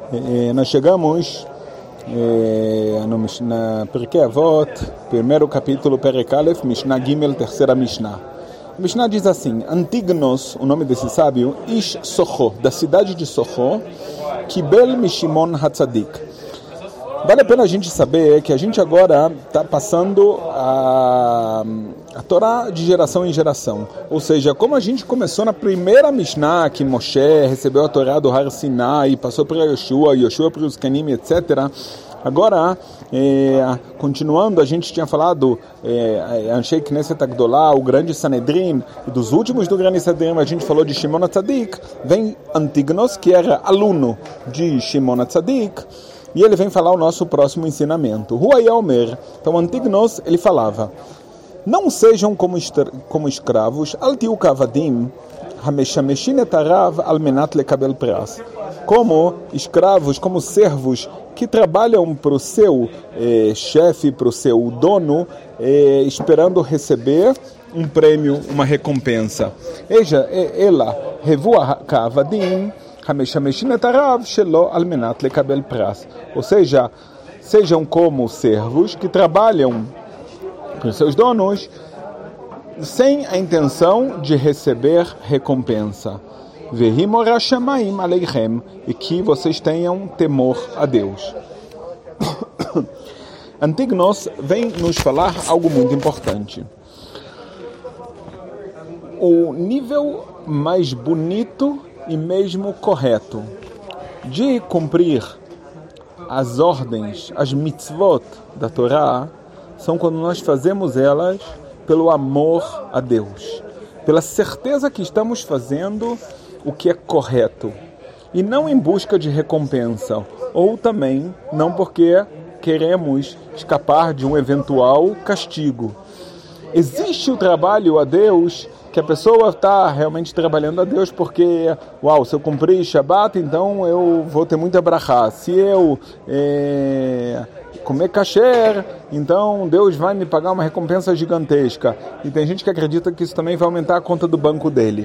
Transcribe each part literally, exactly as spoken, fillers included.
Eh, nós chegamos eh, no Mishnah, Pirkei Avot, primeiro capítulo, Perek Aleph, Mishnah Gimel, terceira Mishnah. A Mishnah diz assim: Antignos, o nome desse sábio, Ish Socho, da cidade de Socho, Kibel Mishimon Hatzadik. Vale a pena a gente saber que a gente agora está passando a, a Torá de geração em geração. Ou seja, como a gente começou na primeira Mishnah, que Moshe recebeu a Torá do Har Sinai, passou para Yoshua, Yoshua para os Kenim, etcétera. Agora, é, continuando, a gente tinha falado, é, Anshei Knesset Agdolá, o grande Sanedrin, e dos últimos do grande Sanedrin, a gente falou de Shimon HaTzadik, vem Antignos, que era aluno de Shimon HaTzadik, e ele vem falar o nosso próximo ensinamento. Huaya Omer. Então, Antignos, ele falava: não sejam como, estra- como escravos, al tiu kavadim, hameshameshin et harav al menat lekabel pras. Como escravos, como servos que trabalham para o seu eh, chefe, para o seu dono, eh, esperando receber um prêmio, uma recompensa. Eja, ela, revua kavadim, ou seja, sejam como servos que trabalham para os seus donos sem a intenção de receber recompensa. E que vocês tenham temor a Deus. Antignos vem nos falar algo muito importante. O nível mais bonito e mesmo correto de cumprir as ordens, as mitzvot da Torá, são quando nós fazemos elas pelo amor a Deus, pela certeza que estamos fazendo o que é correto, e não em busca de recompensa, ou também não porque queremos escapar de um eventual castigo. Existe o trabalho a Deus, que a pessoa está realmente trabalhando a Deus porque, uau, se eu cumprir Shabbat, então eu vou ter muita brachá. Se eu é, comer kasher, então Deus vai me pagar uma recompensa gigantesca. E tem gente que acredita que isso também vai aumentar a conta do banco dele.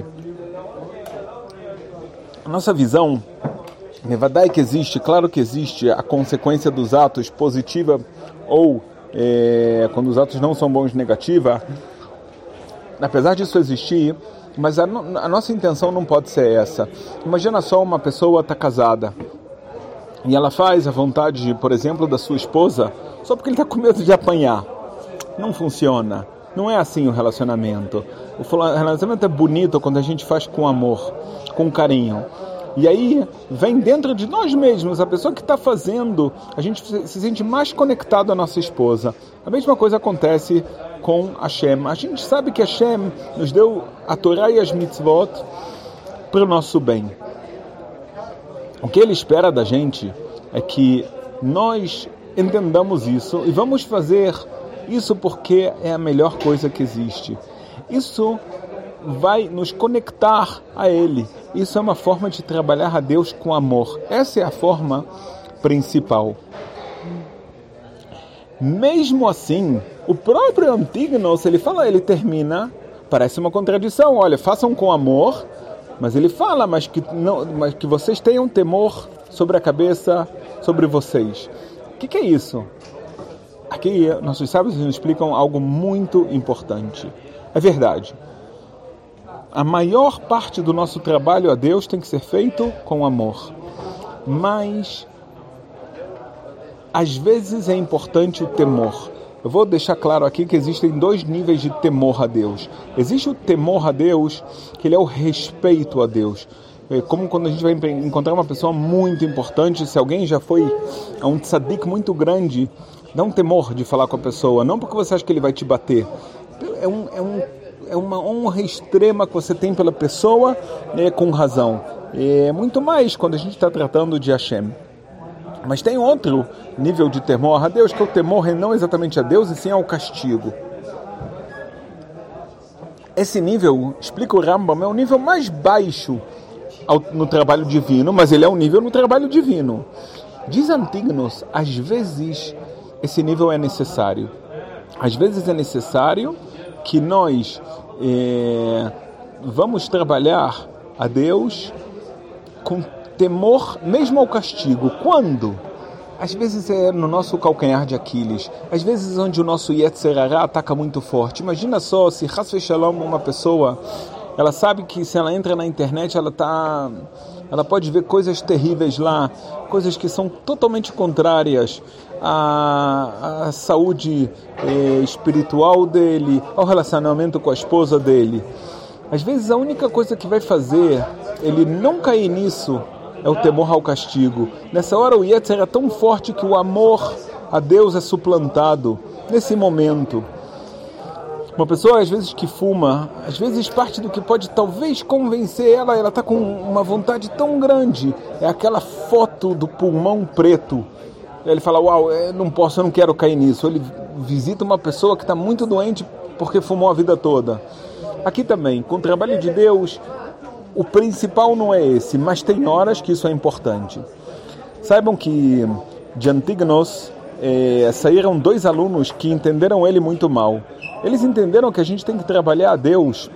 A nossa visão, nevadai que existe, claro que existe a consequência dos atos positiva ou é, quando os atos não são bons, negativa. Apesar disso existir, mas a, no, a nossa intenção não pode ser essa. Imagina só, uma pessoa está casada e ela faz a vontade, por exemplo, da sua esposa só porque ele está com medo de apanhar. Não funciona. Não é assim o relacionamento. O relacionamento é bonito quando a gente faz com amor, com carinho. E aí vem dentro de nós mesmos, a pessoa que está fazendo, a gente se sente mais conectado à nossa esposa. A mesma coisa acontece com Hashem. A gente sabe que Hashem nos deu a Torá e as mitzvot para o nosso bem. O que Ele espera da gente é que nós entendamos isso e vamos fazer isso porque é a melhor coisa que existe. Isso vai nos conectar a Ele. Isso é uma forma de trabalhar a Deus com amor. Essa é a forma principal. Mesmo assim, o próprio Antignos, ele fala, ele termina, parece uma contradição, olha, façam com amor, mas ele fala, mas que, não, mas que vocês tenham temor sobre a cabeça, sobre vocês. O que, que é isso? Aqui, nossos sábios nos explicam algo muito importante. É verdade. A maior parte do nosso trabalho a Deus tem que ser feito com amor. Mas, às vezes é importante o temor. Eu vou deixar claro aqui que existem dois níveis de temor a Deus. Existe o temor a Deus, que ele é o respeito a Deus. É como quando a gente vai encontrar uma pessoa muito importante, se alguém já foi a um tzadik muito grande, dá um temor de falar com a pessoa. Não porque você acha que ele vai te bater. É um... É um É uma honra extrema que você tem pela pessoa, né, com razão. É muito mais quando a gente está tratando de Hashem. Mas tem outro nível de temor a Deus, que é o temor não exatamente a Deus, e sim ao castigo. Esse nível, explica o Rambam, é o nível mais baixo ao, no trabalho divino, mas ele é um nível no trabalho divino. Diz Antignos, às vezes esse nível é necessário. Às vezes é necessário que nós é, vamos trabalhar a Deus com temor mesmo ao castigo. Quando? Às vezes é no nosso calcanhar de Aquiles, às vezes onde o nosso Yetzer Hara ataca muito forte. Imagina só se Chas v'Shalom, uma pessoa, ela sabe que se ela entra na internet, ela tá, ela pode ver coisas terríveis lá, coisas que são totalmente contrárias à, à saúde eh, espiritual dele, ao relacionamento com a esposa dele. Às vezes a única coisa que vai fazer ele não cair nisso é o temor ao castigo. Nessa hora o Yetzer é tão forte que o amor a Deus é suplantado. Nesse momento, uma pessoa às vezes que fuma, às vezes parte do que pode talvez convencer ela, ela está com uma vontade tão grande, é aquela foto do pulmão preto. Ele fala, uau, eu não posso, eu não quero cair nisso. Ele visita uma pessoa que está muito doente porque fumou a vida toda. Aqui também, com o trabalho de Deus, o principal não é esse, mas tem horas que isso é importante. Saibam que de Antignos eh, saíram dois alunos que entenderam ele muito mal. Eles entenderam que a gente tem que trabalhar a Deus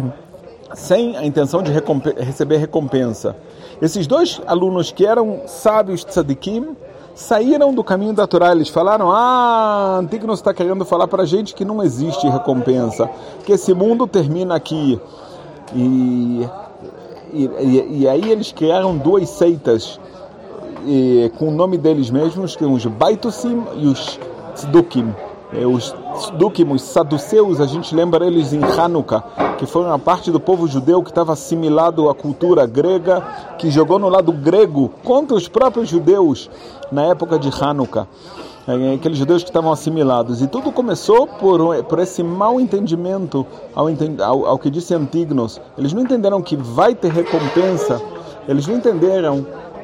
sem a intenção de recomp- receber recompensa. Esses dois alunos que eram sábios tzadikim saíram do caminho da Torá. Eles falaram, ah, Antignos está querendo falar para a gente que não existe recompensa, que esse mundo termina aqui. E... E, e, e aí eles criaram duas seitas e, com o nome deles mesmos, que são os Baitusim e os Tzdukim. E, os Tzdukim, os saduceus, a gente lembra eles em Hanukkah, que foram a parte do povo judeu que estava assimilado à cultura grega, que jogou no lado grego contra os próprios judeus na época de Hanukkah. Aqueles judeus que estavam assimilados. E tudo começou por, por esse mau entendimento ao, ao, ao que disse Antignos. Eles não entenderam que vai ter recompensa. Eles não entenderam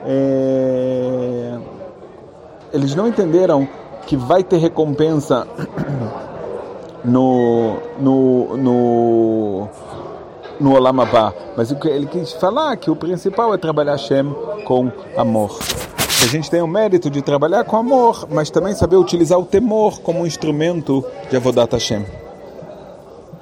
é, eles não entenderam que vai ter recompensa no no no, no Olam Haba. Mas o que ele quis falar é que o principal é trabalhar Hashem com amor. Que a gente tem o mérito de trabalhar com amor, mas também saber utilizar o temor como um instrumento de Avodat Hashem.